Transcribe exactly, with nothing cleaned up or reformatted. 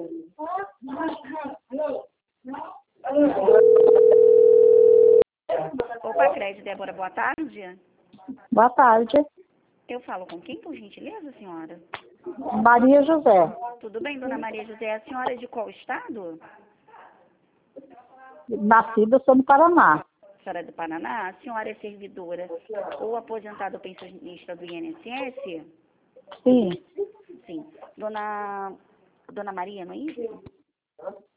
Opa, Crédito, Débora, boa tarde. Boa tarde. Eu falo com quem, por gentileza, senhora? Maria José. Tudo bem, dona Maria José? A senhora é de qual estado? Nascida, sou no Paraná. A senhora é do Paraná? A senhora é servidora ou aposentada ou pensionista do I N S S? Sim. Sim. Dona, Dona Maria, não é isso?